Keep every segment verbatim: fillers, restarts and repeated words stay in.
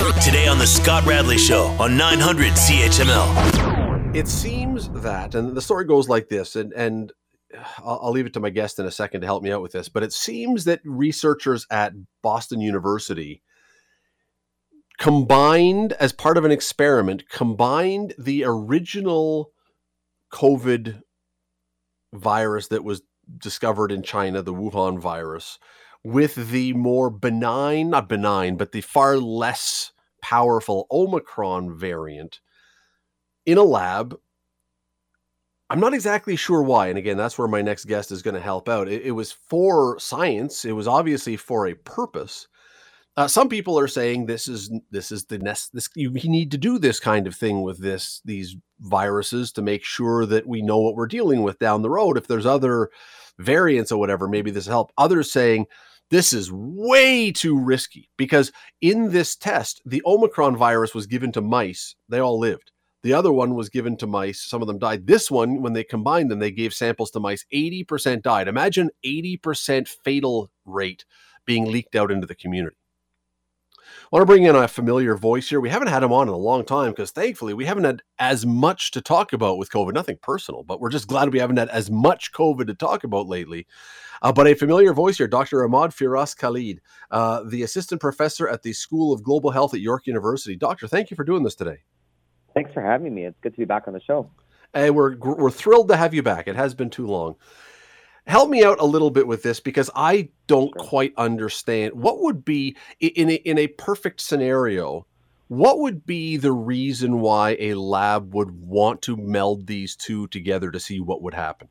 Today on the Scott Radley Show on nine hundred C H M L. It seems that, and the story goes like this, and, and I'll, I'll leave it to my guest in a second to help me out with this, but it seems that researchers at Boston University combined, as part of an experiment, combined the original COVID virus that was discovered in China, the Wuhan virus, with the more benign, not benign, but the far less powerful Omicron variant in a lab. I'm not exactly sure why. And again, that's where my next guest is going to help out. It, it was for science. It was obviously for a purpose. Uh, some people are saying this is this is the nest. This you, you need to do this kind of thing with this these viruses to make sure that we know what we're dealing with down the road. If there's other variants or whatever, maybe this will help. Others saying this is way too risky because in this test, the Omicron virus was given to mice. They all lived. The other one was given to mice. Some of them died. This one, when they combined them, they gave samples to mice. eighty percent died. Imagine eighty percent fatal rate being leaked out into the community. I want to bring in a familiar voice here. We haven't had him on in a long time because thankfully we haven't had as much to talk about with COVID. Nothing personal, but we're just glad we haven't had as much COVID to talk about lately. Uh, but a familiar voice here, Doctor Ahmad Firas Khalid, uh, the assistant professor at the School of Global Health at York University. Doctor, thank you for doing this today. Thanks for having me. It's good to be back on the show. Hey, we're we're thrilled to have you back. It has been too long. Help me out a little bit with this because I don't Sure. quite understand. What would be, in a, in a perfect scenario, what would be the reason why a lab would want to meld these two together to see what would happen?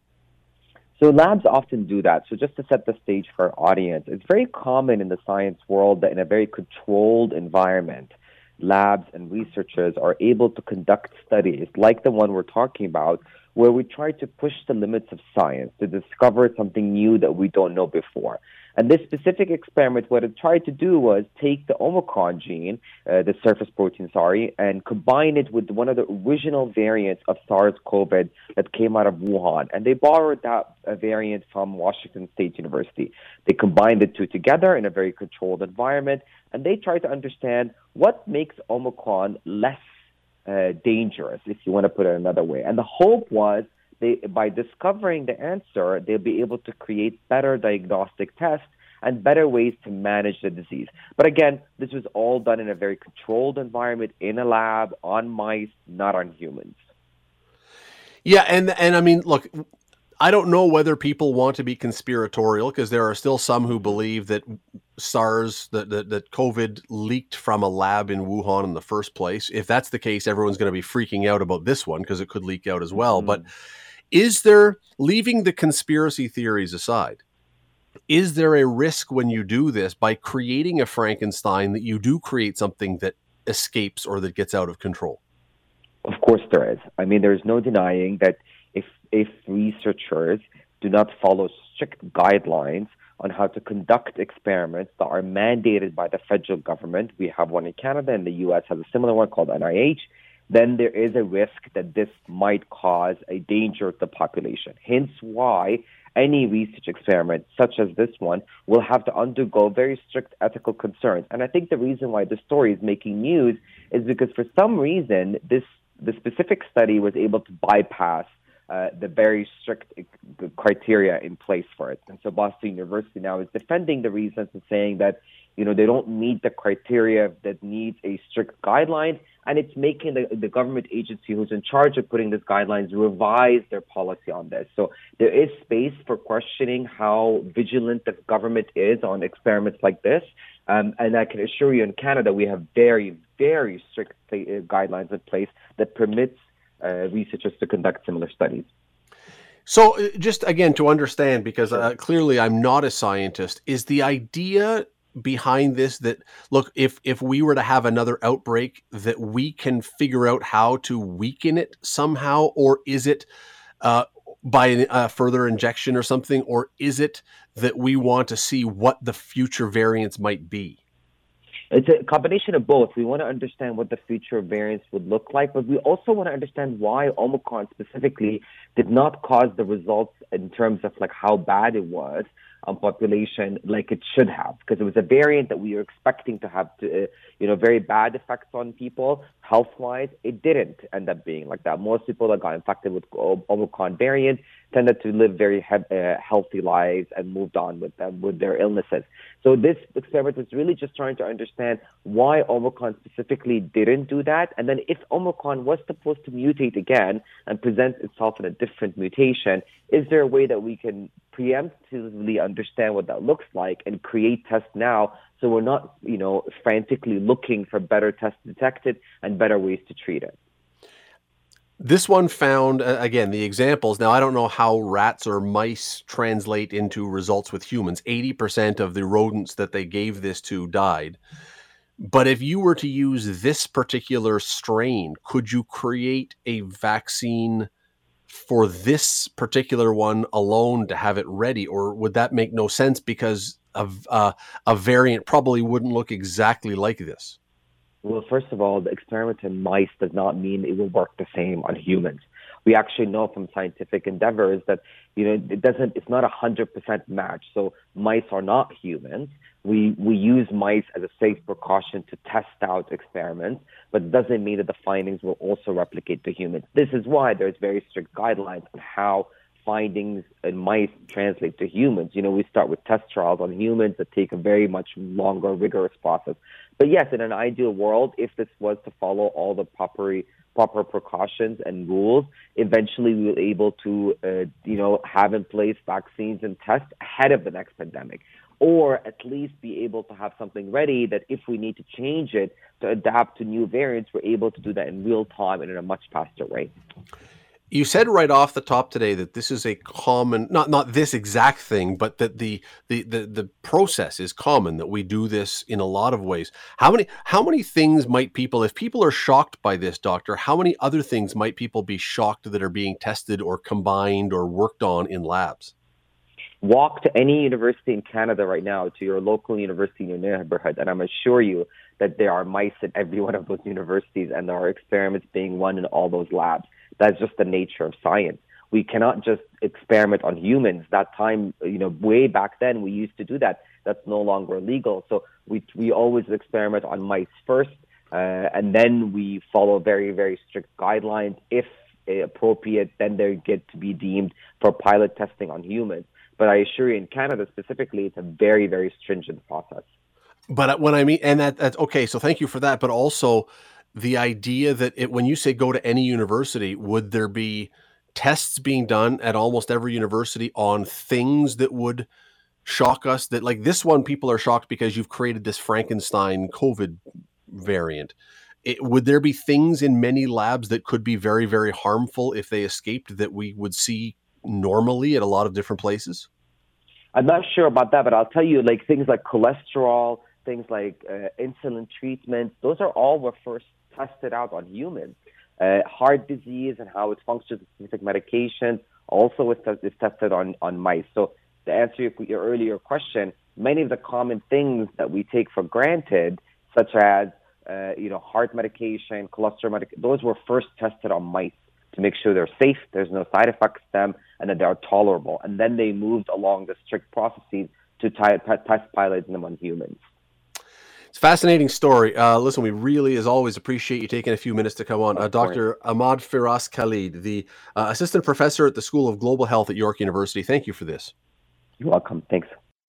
So labs often do that. So just to set the stage for our audience, it's very common in the science world that in a very controlled environment, labs and researchers are able to conduct studies like the one we're talking about, where we try to push the limits of science to discover something new that we don't know before. And this specific experiment, what it tried to do was take the Omicron gene, uh, the surface protein, sorry, and combine it with one of the original variants of SARS-CoV that came out of Wuhan. And they borrowed that uh, variant from Washington State University. They combined the two together in a very controlled environment, and they tried to understand what makes Omicron less Uh, dangerous, if you want to put it another way. And the hope was they, by discovering the answer, they'll be able to create better diagnostic tests and better ways to manage the disease. But again, this was all done in a very controlled environment, in a lab, on mice, not on humans. Yeah, and and I mean, look, I don't know whether people want to be conspiratorial because there are still some who believe that SARS, that, that that COVID leaked from a lab in Wuhan in the first place. If that's the case, everyone's going to be freaking out about this one because it could leak out as well. Mm-hmm. But is there, leaving the conspiracy theories aside, is there a risk when you do this by creating a Frankenstein that you do create something that escapes or that gets out of control? Of course there is. I mean, there's no denying that if if researchers do not follow strict guidelines on how to conduct experiments that are mandated by the federal government, we have one in Canada and the U S has a similar one called N I H, then there is a risk that this might cause a danger to the population. Hence why any research experiment, such as this one, will have to undergo very strict ethical concerns. And I think the reason why this story is making news is because for some reason, this the specific study was able to bypass Uh, the very strict criteria in place for it. And so Boston University now is defending the reasons and saying that, you know, they don't meet the criteria that needs a strict guideline, and it's making the, the government agency who's in charge of putting these guidelines revise their policy on this. So there is space for questioning how vigilant the government is on experiments like this. Um, and I can assure you in Canada, we have very, very strict uh, guidelines in place that permits Uh, researchers to conduct similar studies. So uh, just again to understand, because uh, clearly I'm not a scientist, is the idea behind this that, look, if if we were to have another outbreak, that we can figure out how to weaken it somehow, or is it uh, by a further injection or something, or is it that we want to see what the future variants might be? It's a combination of both. We want to understand what the future variants would look like, but we also want to understand why Omicron specifically did not cause the results in terms of like how bad it was on population like it should have, because it was a variant that we were expecting to have, to, uh, you know, very bad effects on people health-wise. It didn't end up being like that. Most people that got infected with Omicron variant tended to live very he- uh, healthy lives and moved on with them, with their illnesses. So this experiment was really just trying to understand why Omicron specifically didn't do that. And then if Omicron was supposed to mutate again and present itself in a different mutation, is there a way that we can preemptively understand what that looks like and create tests now, so we're not, you know, frantically looking for better tests detected and better ways to treat it? This one found, uh, again, the examples. Now, I don't know how rats or mice translate into results with humans. eighty percent of the rodents that they gave this to died. But if you were to use this particular strain, could you create a vaccine for this particular one alone to have it ready? Or would that make no sense because of, uh, a variant probably wouldn't look exactly like this? Well, first of all, the experiment in mice does not mean it will work the same on humans. We actually know from scientific endeavors that, you know, it doesn't, it's not a hundred percent match. So mice are not humans. We, we use mice as a safe precaution to test out experiments, but it doesn't mean that the findings will also replicate to humans. This is why there's very strict guidelines on how findings in mice translate to humans. You know, we start with test trials on humans that take a very much longer, rigorous process. But yes, in an ideal world, if this was to follow all the proper proper precautions and rules, eventually we will be able to, uh, you know, have in place vaccines and tests ahead of the next pandemic, or at least be able to have something ready that if we need to change it to adapt to new variants, we're able to do that in real time and in a much faster way. You said right off the top today that this is a common, not not this exact thing, but that the, the the the process is common, that we do this in a lot of ways. How many how many things might people, if people are shocked by this, doctor, how many other things might people be shocked that are being tested or combined or worked on in labs? Walk to any university in Canada right now, to your local university in your neighborhood, and I'm assure you that there are mice in every one of those universities and there are experiments being run in all those labs. That's just the nature of science. We cannot just experiment on humans. That time, you know, way back then, we used to do that. That's no longer legal. So we we always experiment on mice first, uh, and then we follow very, very strict guidelines. If appropriate, then they get to be deemed for pilot testing on humans. But I assure you, in Canada specifically, it's a very, very stringent process. But when I mean, and that, that's okay. So thank you for that. But also, the idea that it, when you say go to any university, would there be tests being done at almost every university on things that would shock us? That, like this one, people are shocked because you've created this Frankenstein COVID variant. It, would there be things in many labs that could be very, very harmful if they escaped that we would see normally at a lot of different places? I'm not sure about that, but I'll tell you, like things like cholesterol, things like uh, insulin treatment, those are all were first tested out on humans. Uh, heart disease and how it functions with specific medications also is, is tested on, on mice. So to answer your, your earlier question, many of the common things that we take for granted, such as uh, you know, heart medication, cholesterol medication, those were first tested on mice to make sure they're safe, there's no side effects to them, and that they're tolerable. And then they moved along the strict processes to t- test pilots them on humans. It's a fascinating story. Uh, listen, we really, as always, appreciate you taking a few minutes to come on. Uh, Doctor Ahmad Firas Khalid, the uh, assistant professor at the School of Global Health at York University. Thank you for this. You're welcome. Thanks.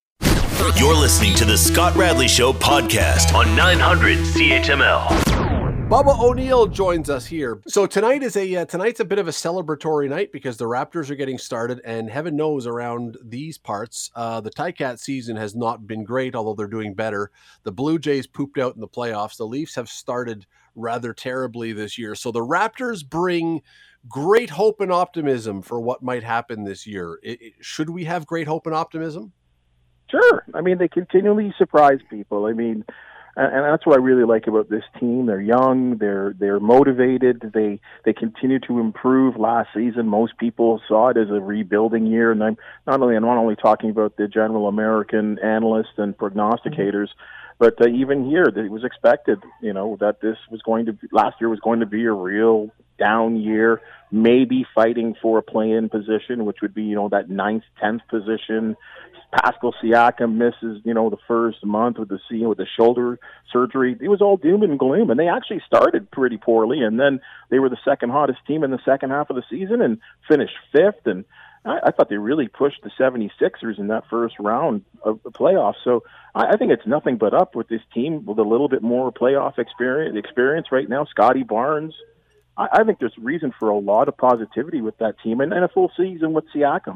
You're listening to the Scott Radley Show podcast on nine hundred C H M L. Bubba O'Neill joins us here. So tonight is a uh, tonight's a bit of a celebratory night because the Raptors are getting started, and heaven knows around these parts, uh, the Ticat season has not been great, although they're doing better. The Blue Jays pooped out in the playoffs. The Leafs have started rather terribly this year. So the Raptors bring great hope and optimism for what might happen this year. It, it, should we have great hope and optimism? Sure. I mean, they continually surprise people. I mean, and that's what I really like about this team. They're young, they're they're motivated, they they continue to improve. Last season, most people saw it as a rebuilding year, and I'm not only I'm not only talking about the general American analysts and prognosticators, but uh, even here, it was expected, you know, that this was going to be, last year was going to be a real down year, maybe fighting for a play-in position, which would be, you know, that ninth, tenth position, Pascal Siakam misses, you know, the first month with the season with the shoulder surgery. It was all doom and gloom, and they actually started pretty poorly, and then they were the second hottest team in the second half of the season and finished fifth. And I, I thought they really pushed the seventy-sixers in that first round of the playoffs. So I, I think it's nothing but up with this team with a little bit more playoff experience. Experience right now, Scotty Barnes. I, I think there's reason for a lot of positivity with that team, and, and a full season with Siakam.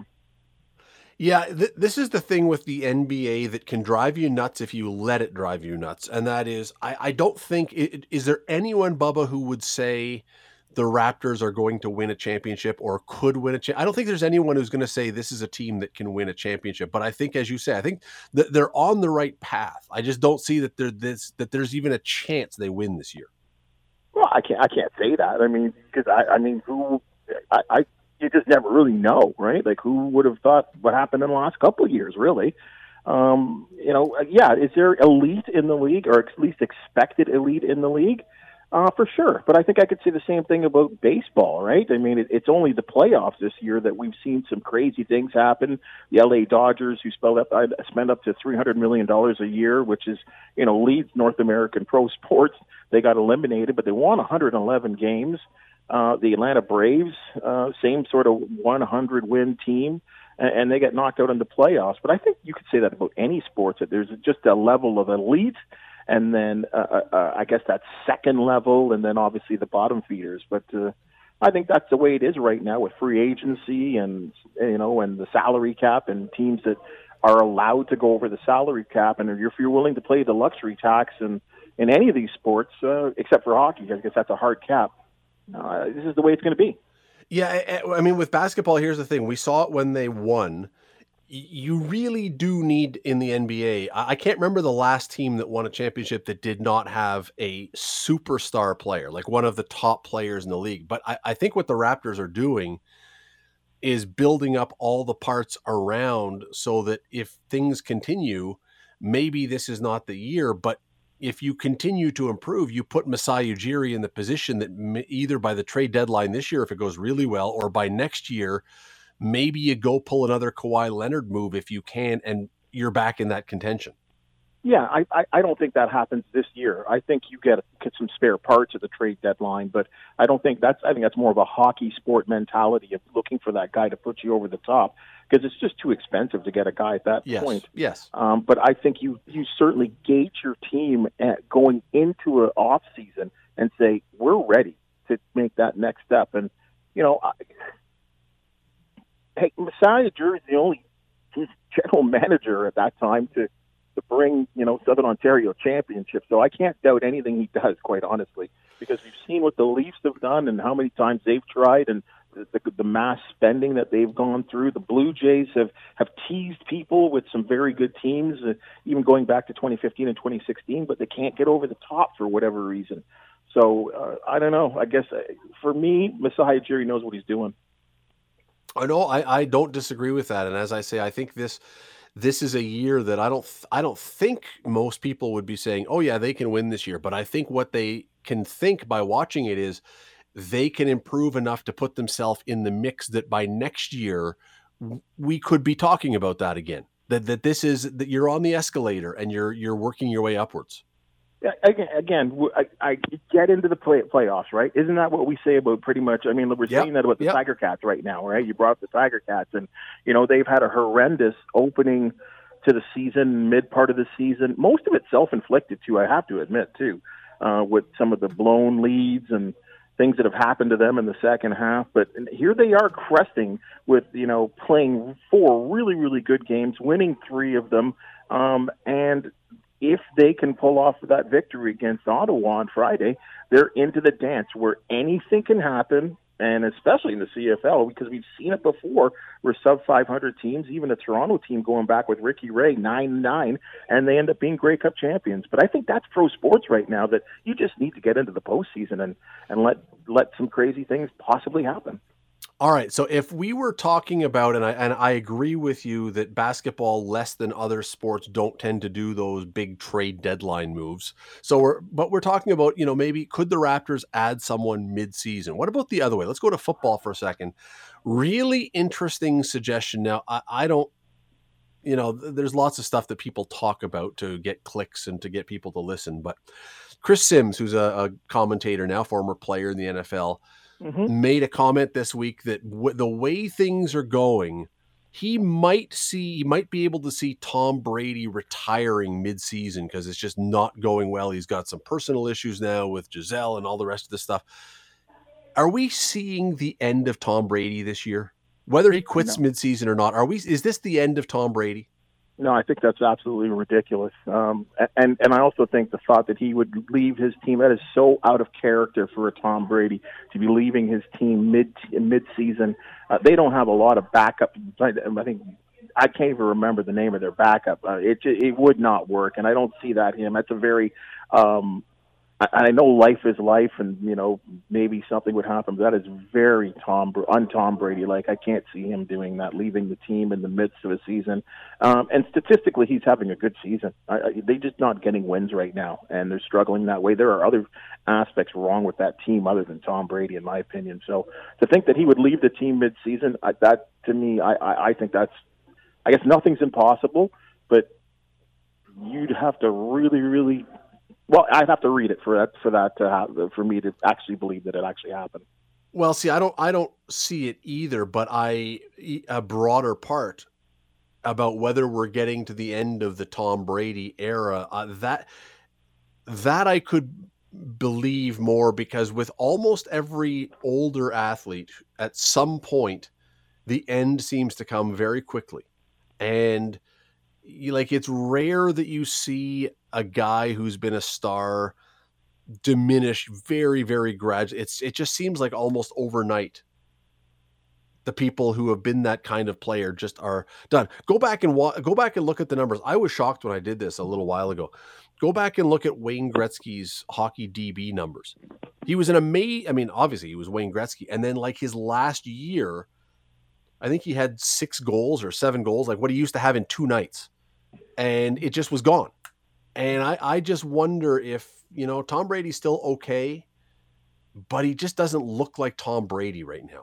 Yeah, th- this is the thing with the N B A that can drive you nuts if you let it drive you nuts. And that is, I, I don't think, it, is there anyone, Bubba, who would say the Raptors are going to win a championship or could win a championship? I don't think there's anyone who's going to say this is a team that can win a championship. But I think, as you say, I think that they're on the right path. I just don't see that, this, that there's even a chance they win this year. Well, I can't, I can't say that. I mean, because I, I mean, who, I, I you just never really know, right? Like, who would have thought what happened in the last couple of years, really? Um, you know, yeah, is there elite in the league, or at least expected elite in the league? Uh, for sure. But I think I could say the same thing about baseball, right? I mean, it, it's only the playoffs this year that we've seen some crazy things happen. The L A Dodgers, who spend up, uh, spend up to three hundred million dollars a year, which is, you know, leads North American pro sports. They got eliminated, but they won one hundred eleven games. Uh, the Atlanta Braves, uh, same sort of one hundred win team, and, and they get knocked out in the playoffs. But I think you could say that about any sports, that there's just a level of elite, and then uh, uh, I guess that second level, and then obviously the bottom feeders. But uh, I think that's the way it is right now with free agency and, you know, and the salary cap and teams that are allowed to go over the salary cap. And if you're willing to play the luxury tax in, in any of these sports, uh, except for hockey, I guess that's a hard cap. Uh, this is the way it's going to be. Yeah, I, I mean, with basketball, here's the thing. We saw it when they won. You really do need in the N B A. I can't remember the last team that won a championship that did not have a superstar player, like one of the top players in the league. But I, I think what the Raptors are doing is building up all the parts around so that if things continue, maybe this is not the year, but if you continue to improve, you put Masai Ujiri in the position that either by the trade deadline this year, if it goes really well, or by next year, maybe you go pull another Kawhi Leonard move if you can, and you're back in that contention. Yeah, I, I, I don't think that happens this year. I think you get get some spare parts at the trade deadline, but I don't think that's. I think that's more of a hockey sport mentality of looking for that guy to put you over the top, because it's just too expensive to get a guy at that yes, point. Yes. Um, but I think you you certainly gauge your team at going into an off season and say, we're ready to make that next step. And you know, I, hey, Masai Ujiri is the only general manager at that time to. to bring, you know, Southern Ontario championship. So I can't doubt anything he does, quite honestly, because we've seen what the Leafs have done and how many times they've tried, and the, the, the mass spending that they've gone through. The Blue Jays have, have teased people with some very good teams, uh, even going back to twenty fifteen and twenty sixteen, but they can't get over the top for whatever reason. So uh, I don't know. I guess uh, for me, Masai Ujiri knows what he's doing. I know. I, I don't disagree with that. And as I say, I think this This is a year that I don't I don't think most people would be saying, oh, yeah, they can win this year. But I think what they can think by watching it is they can improve enough to put themselves in the mix that by next year we could be talking about that again. That that this is that you're on the escalator and you're you're working your way upwards. Yeah, again, again, I, I get into the play, playoffs, right? Isn't that what we say about pretty much? I mean, we're yep. saying that about the yep. Tiger Cats right now, right? You brought up the Tiger Cats, and you know they've had a horrendous opening to the season, mid part of the season. Most of it self-inflicted, too. I have to admit, too, uh, with some of the blown leads and things that have happened to them in the second half. But here they are, cresting with you know playing four really, really good games, winning three of them, um, and. If they can pull off that victory against Ottawa on Friday, they're into the dance where anything can happen, and especially in the C F L, because we've seen it before where sub five hundred teams, even a Toronto team going back with Ricky Ray, nine nine, and they end up being Grey Cup champions. But I think that's pro sports right now, that you just need to get into the postseason and, and let, let some crazy things possibly happen. All right. So if we were talking about, and I and I agree with you that basketball, less than other sports, don't tend to do those big trade deadline moves. So we're, but we're talking about, you know, maybe could the Raptors add someone mid-season? What about the other way? Let's go to football for a second. Really interesting suggestion. Now, I, I don't, you know, there's lots of stuff that people talk about to get clicks and to get people to listen. But Chris Sims, who's a, a commentator now, former player in the N F L, mm-hmm. made a comment this week that w- the way things are going, he might see, he might be able to see Tom Brady retiring mid-season because it's just not going well. He's got some personal issues now with Giselle and all the rest of this stuff. Are we seeing the end of Tom Brady this year? Whether he quits no. mid-season or not, are we? Is this the end of Tom Brady? No, I think that's absolutely ridiculous. Um, and and I also think the thought that he would leave his team, that is so out of character for a Tom Brady to be leaving his team mid mid-season. Uh, they don't have a lot of backup. I think I can't even remember the name of their backup. Uh, it it would not work, and I don't see that him. That's a very um, I, I know life is life, and you know maybe something would happen. But that is very Tom un Tom Brady. Like I can't see him doing that, leaving the team in the midst of a season. Um, and statistically, he's having a good season. I, I, they're just not getting wins right now, and they're struggling that way. There are other aspects wrong with that team other than Tom Brady, in my opinion. So to think that he would leave the team mid-season, I, that to me, I, I, I think that's. I guess nothing's impossible, but you'd have to really, really. Well, I'd have to read it for that for that to have, for me to actually believe that it actually happened. Well, see, I don't I don't see it either, but I a broader part about whether we're getting to the end of the Tom Brady era, uh, that that I could believe more, because with almost every older athlete, at some point, the end seems to come very quickly, and you, like it's rare that you see a guy who's been a star diminish very, very gradually. It's it just seems like almost overnight. The people who have been that kind of player just are done. Go back and wa- go back and look at the numbers. I was shocked when I did this a little while ago. Go back and look at Wayne Gretzky's hockey D B numbers. He was an amazing. I mean, obviously he was Wayne Gretzky, and then like his last year, I think he had six goals or seven goals, like what he used to have in two nights, and it just was gone. And I, I just wonder if, you know, Tom Brady's still okay, but he just doesn't look like Tom Brady right now.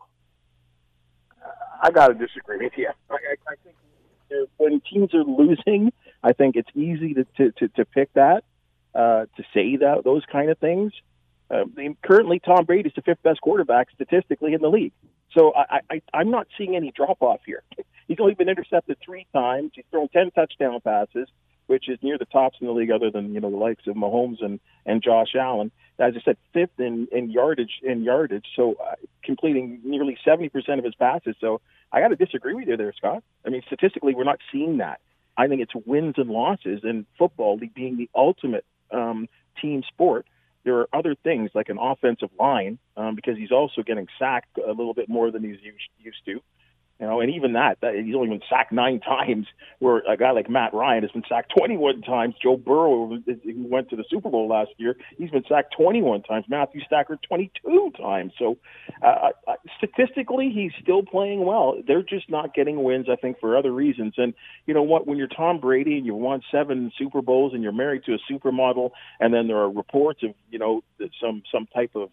I got to disagree with you. I, I, I think when teams are losing, I think it's easy to, to, to, to pick that, uh, to say that those kind of things. Uh, currently, Tom Brady is the fifth best quarterback statistically in the league. So I, I, I'm not seeing any drop-off here. He's only been intercepted three times. He's thrown ten touchdown passes, which is near the tops in the league, other than you know the likes of Mahomes and, and Josh Allen. As I said, fifth in, in yardage in yardage, so uh, completing nearly seventy percent of his passes. So I got to disagree with you there, Scott. I mean, statistically, we're not seeing that. I think it's wins and losses, and football being the ultimate um, team sport. There are other things like an offensive line, um, because he's also getting sacked a little bit more than he's used, used to. You know, and even that, that, he's only been sacked nine times, where a guy like Matt Ryan has been sacked twenty-one times. Joe Burrow, who went to the Super Bowl last year, he's been sacked twenty-one times. Matthew Stafford, twenty-two times. So uh, statistically, he's still playing well. They're just not getting wins, I think, for other reasons. And you know what? When you're Tom Brady and you won seven Super Bowls and you're married to a supermodel, and then there are reports of, you know, some, some type of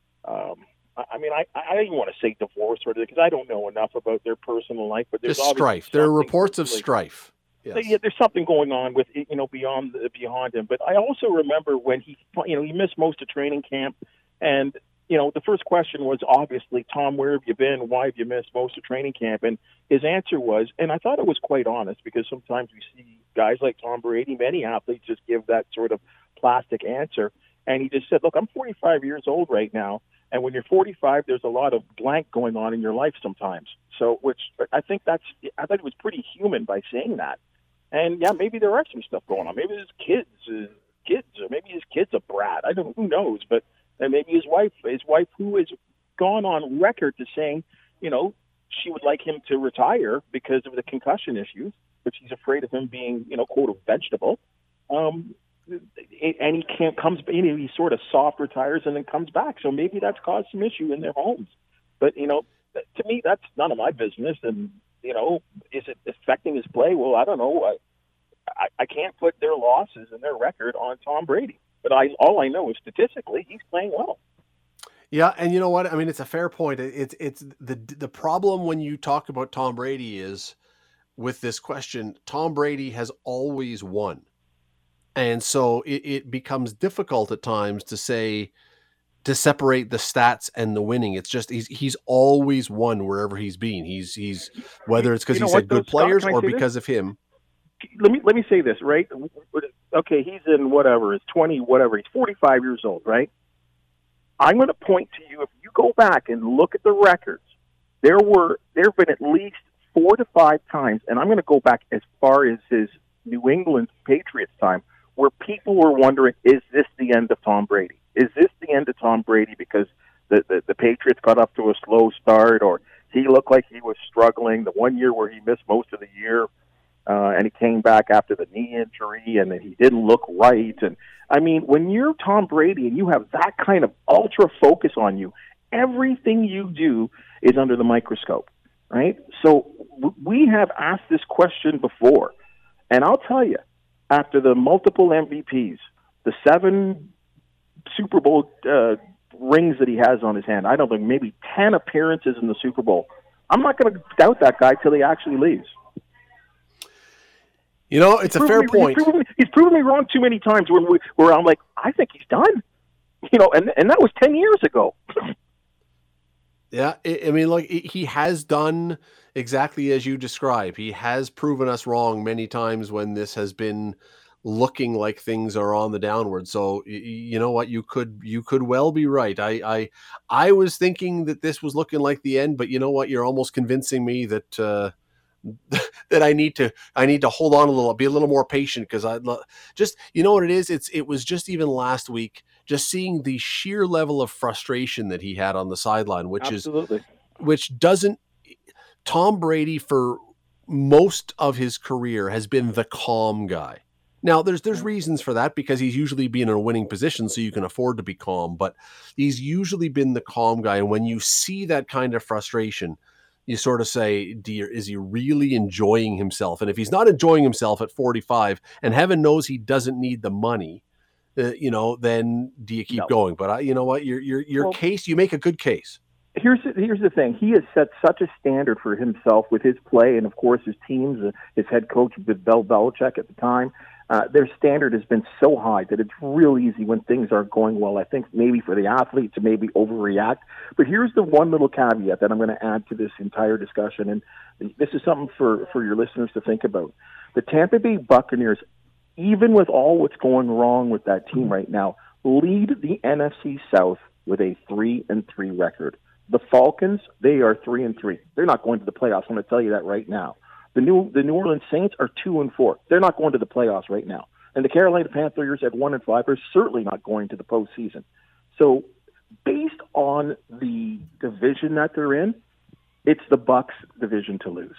um, – I mean, I, I don't even want to say divorce or because I don't know enough about their personal life. But there's Just strife. There are reports of like, strife. Yes. So, yeah, there's something going on with you know beyond beyond him. But I also remember when he you know he missed most of training camp, and you know the first question was obviously, Tom, where have you been? Why have you missed most of training camp? And his answer was, and I thought it was quite honest, because sometimes we see guys like Tom Brady, many athletes just give that sort of plastic answer. And he just said, look, I'm forty-five years old right now. And when you're forty-five, there's a lot of blank going on in your life sometimes. So, which I think that's, I thought it was pretty human by saying that. And yeah, maybe there are some stuff going on. Maybe his kids, uh, kids, or maybe his kid's a brat. I don't, who knows? But and maybe his wife, his wife, who has gone on record to saying, you know, she would like him to retire because of the concussion issues, but she's afraid of him being, you know, quote, a vegetable. Um, and he can't comes you know, he sort of soft retires and then comes back. So maybe that's caused some issue in their homes. But you know, to me, that's none of my business. And you know, is it affecting his play? Well, I don't know. I I, I can't put their losses and their record on Tom Brady. But I all I know is statistically he's playing well. Yeah, and you know what? I mean, it's a fair point. It's it's the the problem when you talk about Tom Brady is with this question, Tom Brady has always won. And so it, it becomes difficult at times to say, to separate the stats and the winning. It's just, he's, he's always won wherever he's been. He's, he's, whether it's because You know he's what, had good though, Scott, players can I or say this? because of him. Let me let me say this, right? Okay, he's in whatever, it's twenty, whatever, he's forty-five years old, right? I'm going to point to you, if you go back and look at the records, there were, there have been at least four to five times, and I'm going to go back as far as his New England Patriots time, where people were wondering, is this the end of Tom Brady? Is this the end of Tom Brady because the, the, the Patriots got up to a slow start, or he looked like he was struggling? The one year where he missed most of the year, uh, and he came back after the knee injury, and he didn't look right. And I mean, when you're Tom Brady and you have that kind of ultra focus on you, everything you do is under the microscope, right? So we have asked this question before, and I'll tell you, after the multiple M V Ps, the seven Super Bowl uh, rings that he has on his hand, I don't think maybe ten appearances in the Super Bowl, I'm not going to doubt that guy till he actually leaves. You know, it's he's a fair me, point. He's proven, he's proven me wrong too many times where, we, where I'm like, I think he's done. You know, and and that was ten years ago. Yeah, I mean, like, he has done exactly as you describe. He has proven us wrong many times when this has been looking like things are on the downward. So you know what, you could you could well be right. I I I was thinking that this was looking like the end, but you know what, you're almost convincing me that uh, that I need to I need to hold on a little, be a little more patient, because I just, you know what it is. It's it was just even last week, just seeing the sheer level of frustration that he had on the sideline, which Absolutely. is which doesn't. Tom Brady for most of his career has been the calm guy. Now there's there's reasons for that, because he's usually been in a winning position, so you can afford to be calm, but he's usually been the calm guy. And when you see that kind of frustration, you sort of say, dear, is he really enjoying himself? And if he's not enjoying himself at forty-five, and heaven knows he doesn't need the money, uh, you know, then do you keep No. going? But I, you know what, your your your Well, case, you make a good case. Here's the, here's the thing. He has set such a standard for himself with his play, and of course his teams. Uh, his head coach, Bill Belichick, at the time, uh, their standard has been so high that it's real easy when things aren't going well. I think maybe for the athlete to maybe overreact. But here's the one little caveat that I'm going to add to this entire discussion, and this is something for for your listeners to think about. The Tampa Bay Buccaneers, even with all what's going wrong with that team right now, lead the N F C South with a three and three record. The Falcons, they are three and three. They're not going to the playoffs. I'm going to tell you that right now. The New the New Orleans Saints are two and four. They're not going to the playoffs right now. And the Carolina Panthers at one and five are certainly not going to the postseason. So, based on the division that they're in, it's the Bucs division to lose.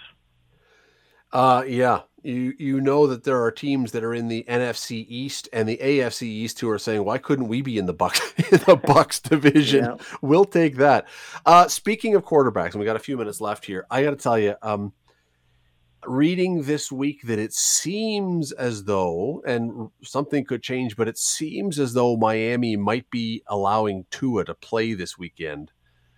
Uh, yeah, you you know that there are teams that are in the N F C East and the A F C East who are saying, why couldn't we be in the Bucs in the Bucs division? Yeah. We'll take that. Uh, speaking of quarterbacks, and we got a few minutes left here, I got to tell you, um, reading this week that it seems as though, and something could change, but it seems as though Miami might be allowing Tua to play this weekend.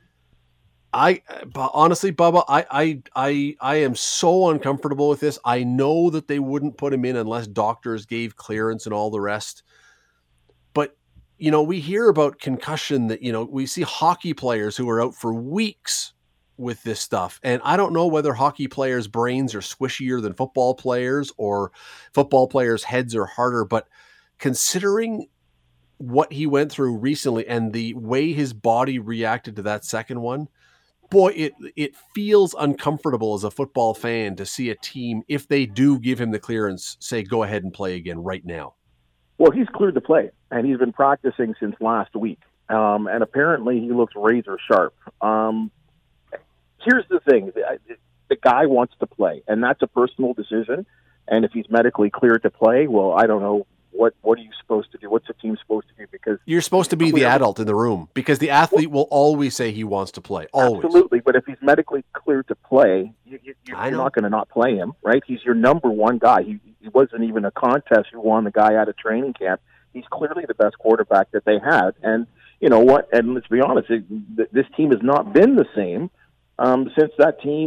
I honestly, Bubba, I, I, I, I am so uncomfortable with this. I know that they wouldn't put him in unless doctors gave clearance and all the rest. But, you know, we hear about concussion that, you know, we see hockey players who are out for weeks with this stuff. And I don't know whether hockey players' brains are squishier than football players or football players' heads are harder. But considering what he went through recently and the way his body reacted to that second one, boy, it it feels uncomfortable as a football fan to see a team, if they do give him the clearance, say, go ahead and play again right now. Well, he's cleared to play, and he's been practicing since last week. Um, and apparently he looks razor sharp. Um, here's the thing. The, the guy wants to play, and that's a personal decision. And if he's medically cleared to play, well, I don't know. What what are you supposed to do? What's the team supposed to do? Because you're supposed to be the adult in the room, because the athlete will always say he wants to play. Always. Absolutely. But if he's medically cleared to play, you, you, you're not going to not play him, right? He's your number one guy. He, he wasn't even a contest who won the guy out of training camp. He's clearly the best quarterback that they had. And you know what? And let's be honest, it, this team has not been the same um, since that team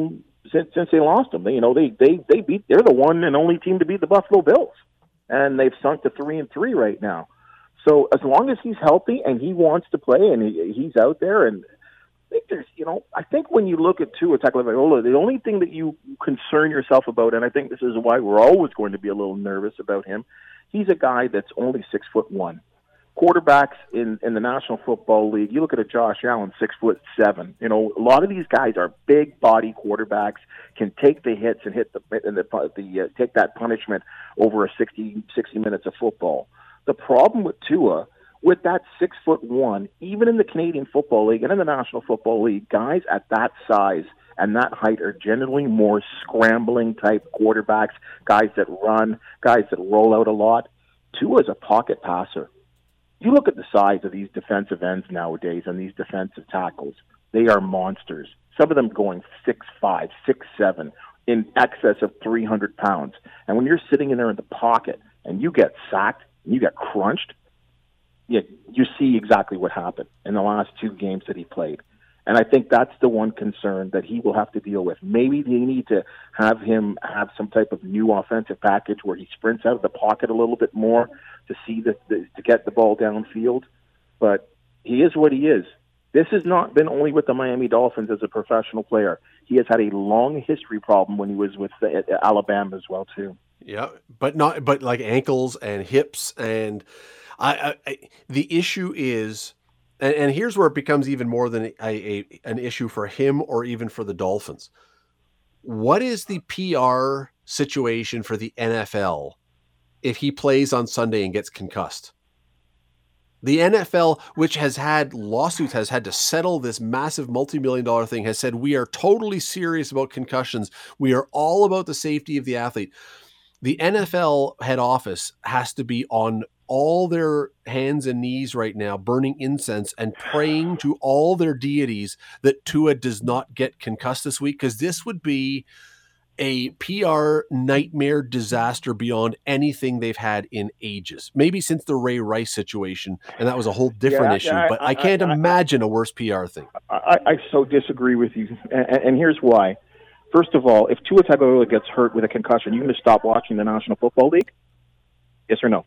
since since they lost him. They, you know, they they they beat. They're the one and only team to beat the Buffalo Bills, and they've sunk to three and three right now. So as long as he's healthy and he wants to play and he, he's out there, and I think there's, you know, I think when you look at Tua Tagovailoa, the only thing that you concern yourself about, and I think this is why we're always going to be a little nervous about him, he's a guy that's only six foot one. Quarterbacks in, in the National Football League, you look at a Josh Allen, six foot seven. You know, a lot of these guys are big body quarterbacks, can take the hits and hit the and the, the uh, take that punishment over a sixty, sixty minutes of football. The problem with Tua, with that six foot one, even in the Canadian Football League and in the National Football League, guys at that size and that height are generally more scrambling type quarterbacks, guys that run, guys that roll out a lot. Tua is a pocket passer. You look at the size of these defensive ends nowadays and these defensive tackles, they are monsters. Some of them going six five, six seven, in excess of three hundred pounds. And when you're sitting in there in the pocket and you get sacked, and you get crunched, you, you see exactly what happened in the last two games that he played. And I think that's the one concern that he will have to deal with. Maybe they need to have him have some type of new offensive package where he sprints out of the pocket a little bit more to see the, the to get the ball downfield. But he is what he is. This has not been only with the Miami Dolphins as a professional player. He has had a long history problem when he was with the, Alabama as well too. Yeah, but not but like ankles and hips, and I, I, I the issue is. And, and here's where it becomes even more than a, a an issue for him or even for the Dolphins. What is the P R situation for the N F L if he plays on Sunday and gets concussed? The N F L, which has had lawsuits, has had to settle this massive multi-million dollar thing, has said, we are totally serious about concussions. We are all about the safety of the athlete. The N F L head office has to be on all their hands and knees right now, burning incense and praying to all their deities that Tua does not get concussed this week, because this would be a P R nightmare disaster beyond anything they've had in ages. Maybe since the Ray Rice situation, and that was a whole different yeah, issue, yeah, but I, I can't I, imagine a worse P R thing. I, I so disagree with you, and, and here's why. First of all, if Tua Tagovailoa gets hurt with a concussion, you going to stop watching the National Football League? Yes or no?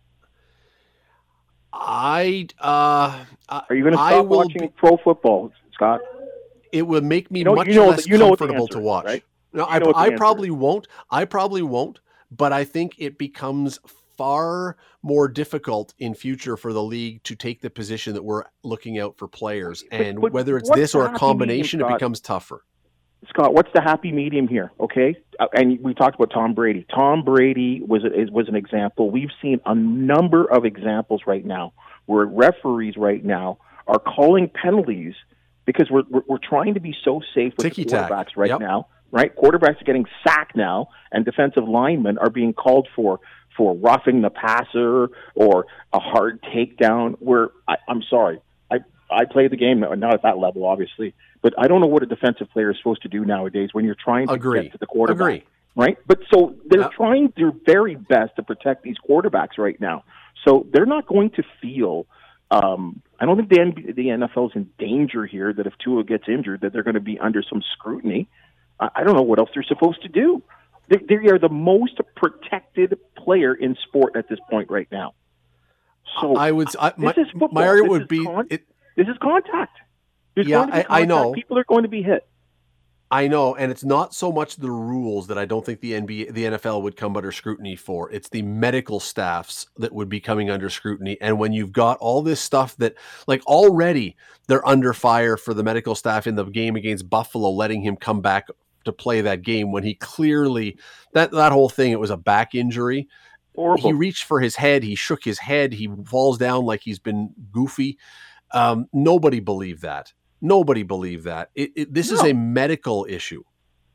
I uh, are you going to stop watching be, pro football, Scott? It would make me you know, much you know, less you know comfortable to is, watch. Right? No, you know I, I probably is. won't. I probably won't. But I think it becomes far more difficult in future for the league to take the position that we're looking out for players, but, and but whether it's this or a combination, medium, it becomes tougher. Scott, what's the happy medium here? Okay, and we talked about Tom Brady. Tom Brady was a, was an example. We've seen a number of examples right now where referees right now are calling penalties because we're we're, we're trying to be so safe with the quarterbacks right yep. now. Right, quarterbacks are getting sacked now, and defensive linemen are being called for for roughing the passer or a hard takedown. Where I, I'm sorry, I I play the game not at that level, obviously. But I don't know what a defensive player is supposed to do nowadays when you're trying to Agree. get to the quarterback. Agree. Right? But so they're yep. trying their very best to protect these quarterbacks right now. So they're not going to feel um, – I don't think the, N B A, the N F L is in danger here that if Tua gets injured that they're going to be under some scrutiny. I, I don't know what else they're supposed to do. They, they are the most protected player in sport at this point right now. So I would I, my, this is football. My argument this would be con- it, this is contact. There's yeah, going to be I, I know. People are going to be hit. I know, and it's not so much the rules that I don't think the N B A, the N F L would come under scrutiny for. It's the medical staffs that would be coming under scrutiny. And when you've got all this stuff that, like, already they're under fire for the medical staff in the game against Buffalo, letting him come back to play that game when he clearly that that whole thing, it was a back injury. Horrible. He reached for his head, he shook his head, he falls down like he's been goofy. Um, nobody believed that. Nobody believed that. It, it, this no. is a medical issue.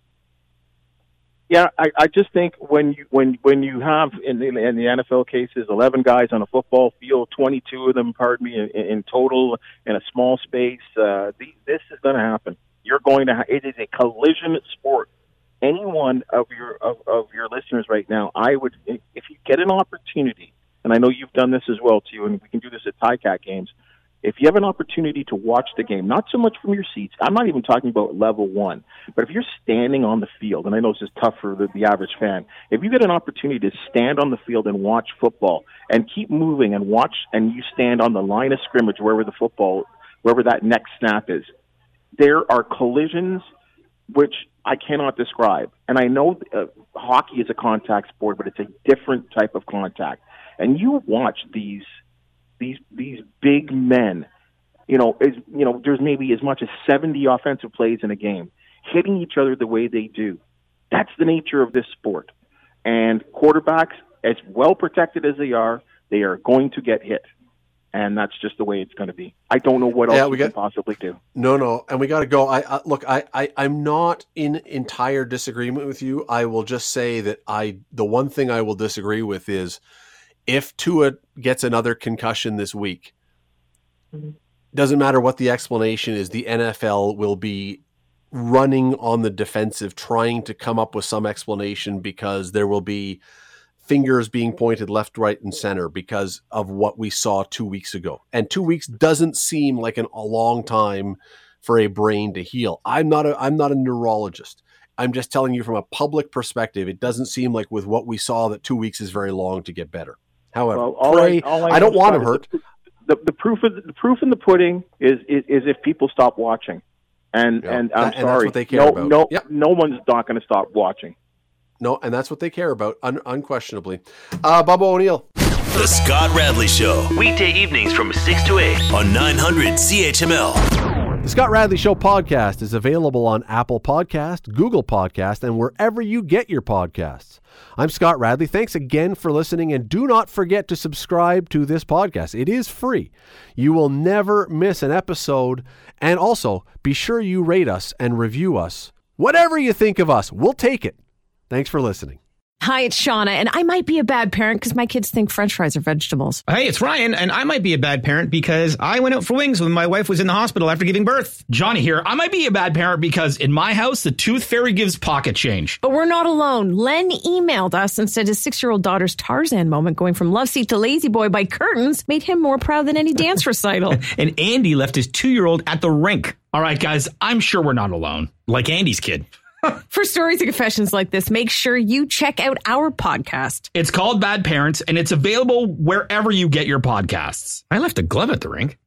Yeah, I, I just think when you when when you have in the, in the N F L cases, eleven guys on a football field, twenty-two of them, pardon me, in, in total in a small space, uh, the, this is going to happen. You're going to. Ha- it is a collision sport. Any one of your of, of your listeners right now, I would, if you get an opportunity, and I know you've done this as well too, and we can do this at Ticat games. if you have an opportunity to watch the game, not so much from your seats, I'm not even talking about level one, but if you're standing on the field, and I know this is tough for the, the average fan, if you get an opportunity to stand on the field and watch football and keep moving and watch, and you stand on the line of scrimmage wherever the football, wherever that next snap is, there are collisions which I cannot describe. And I know uh, hockey is a contact sport, but it's a different type of contact. And you watch these these these big men, you know, is you know, there's maybe as much as seventy offensive plays in a game, hitting each other the way they do. That's the nature of this sport. And quarterbacks, as well protected as they are, they are going to get hit. And that's just the way it's going to be. I don't know what else yeah, we, we got, can possibly do. No, no, and we got to go. I, I look. I, I, I'm not in entire disagreement with you. I will just say that I. The one thing I will disagree with is if Tua gets another concussion this week. Mm-hmm. Doesn't matter what the explanation is. The N F L will be running on the defensive, trying to come up with some explanation because there will be fingers being pointed left, right, and center because of what we saw two weeks ago. And two weeks doesn't seem like an, a long time for a brain to heal. I'm not a, I'm not a neurologist. I'm just telling you from a public perspective, it doesn't seem like with what we saw that two weeks is very long to get better. However, well, all pray, I, all I, I don't want him hurt. The, the, the proof of the, the proof in the pudding is, is, is if people stop watching. And, yeah, and I'm that, sorry, and that's what they care no, about. no, yep. no one's not going to stop watching. No, and that's what they care about, un- unquestionably. Uh, Bubba O'Neill. The Scott Radley Show. Weekday evenings from six to eight on nine hundred C H M L. The Scott Radley Show podcast is available on Apple Podcast, Google Podcast, and wherever you get your podcasts. I'm Scott Radley. Thanks again for listening, and do not forget to subscribe to this podcast. It is free. You will never miss an episode, and also be sure you rate us and review us. Whatever you think of us, we'll take it. Thanks for listening. Hi, it's Shauna, and I might be a bad parent because my kids think French fries are vegetables. Hey, it's Ryan, and I might be a bad parent because I went out for wings when my wife was in the hospital after giving birth. Johnny here. I might be a bad parent because in my house, the tooth fairy gives pocket change. But we're not alone. Len emailed us and said his six-year-old daughter's Tarzan moment going from love seat to lazy boy by curtains made him more proud than any dance recital. And Andy left his two-year-old at the rink. All right, guys, I'm sure we're not alone. Like Andy's kid. For stories and confessions like this, make sure you check out our podcast. It's called Bad Parents, and it's available wherever you get your podcasts. I left a glove at the rink.